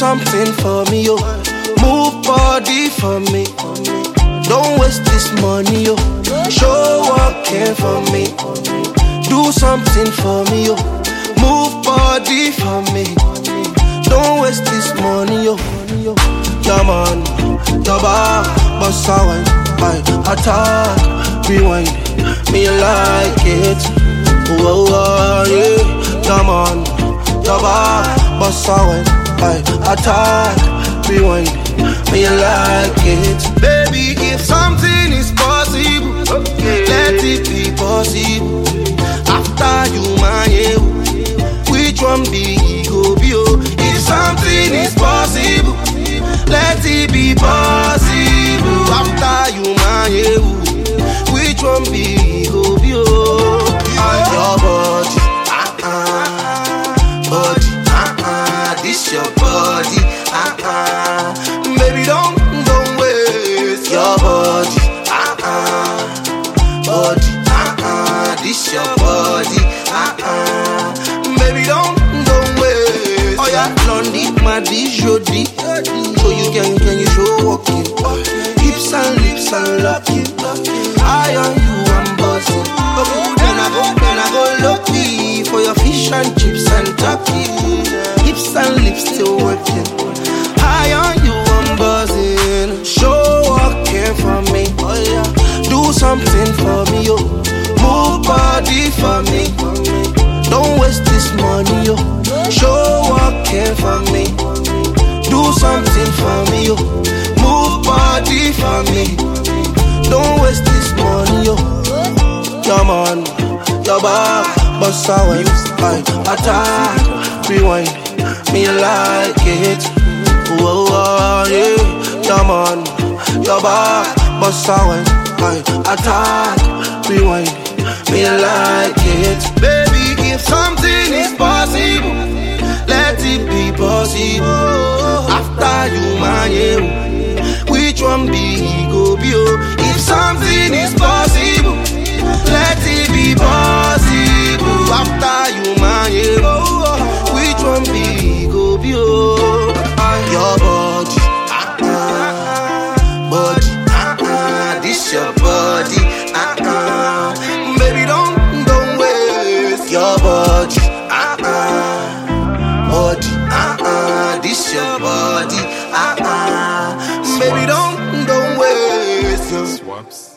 something for me, yo. Move body for me. Don't waste this money, yo. Show walking for me. Do something for me, yo. Move body for me. Don't waste this money, yo. Yeah, man, your bar, bust a wine, attack, rewind, me like it. Oh, oh, yeah, yeah, man, your bar, bust a wine, attack, rewind, me like it. Baby, if something is possible, let it be possible. After you, my which one be go be? If something is possible, let it be possible. After you, my which one be go be? Your body, body, this your body, baby, don't waste your body, body, this your body, baby, don't waste. Oh yeah, London, my dish, jodi. So you can you show walking, hips and lips and locking. I on you, I'm buzzing. Then I go lucky for your fish and chips and turkey. Hips and lips still working. I on you, I'm buzzing. Show walking for me. Oh yeah, do something for me, yo. Move body for me. Don't waste this money, yo. Show walking for me. Do something for me, yo. Move body for me. Don't waste this money, yo. Yeah, man, your bar, bust a wine, attack, rewind, me like it. Oh, oh, yeah, yeah, man, your bar, bust a wine, attack, rewind, me like it. Baby, if something is possible, let it be possible. After you, my which one be go be? If something is possible, let it be possible. After you, my which one be go be? Your body, body, this your body, baby, don't waste your body, body, this your body, baby, don't waste your. Swaps.